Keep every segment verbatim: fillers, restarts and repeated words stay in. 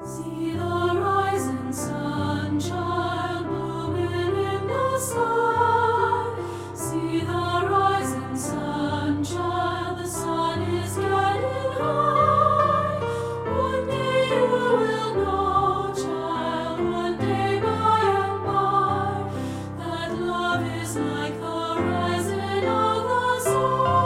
See the rising sun, child, blooming in the sky. See the rising sun, child, the sun is getting high. One day you will know, child, one day by and by, that love is like the rising of the sun.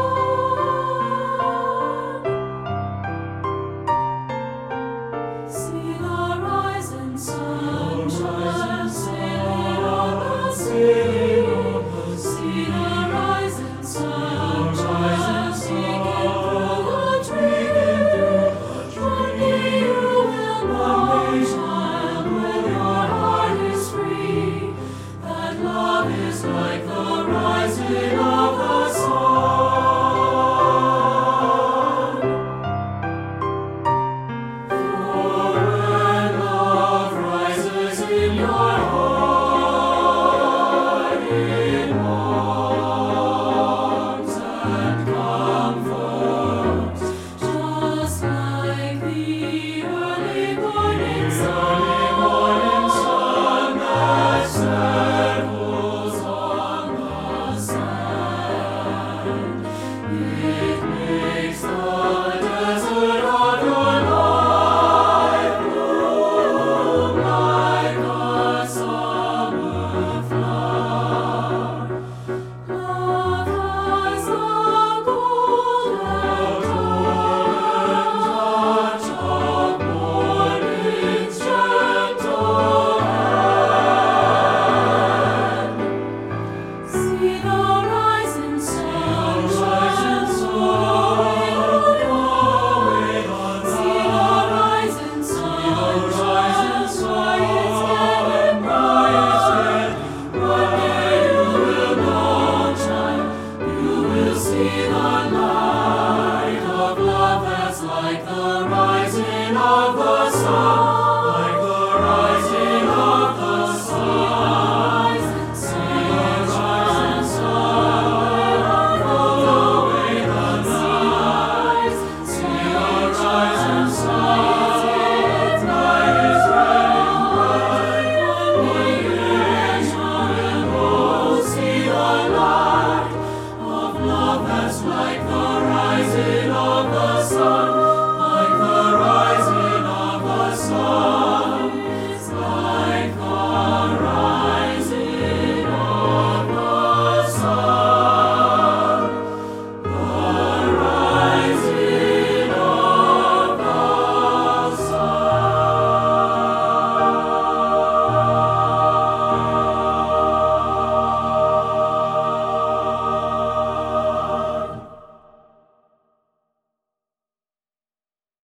See the rising sun, child, sailing on the sea. See the rising sun, child, peeking through the tree. One day you will know, child, when your heart is free, that love is like the rising of the sun. For when love rises in your heart, it warms and comforts, just like the early morning sun, that settles on the sand. It makes the desert of your life bloom like a summer flower. Love has the golden touch of morning's gentle hand. See the rising sun, child, going on. See the rising sun, child, why it's getting bright. One day you will know, child, you will see the light of love that's like the rising of the sun.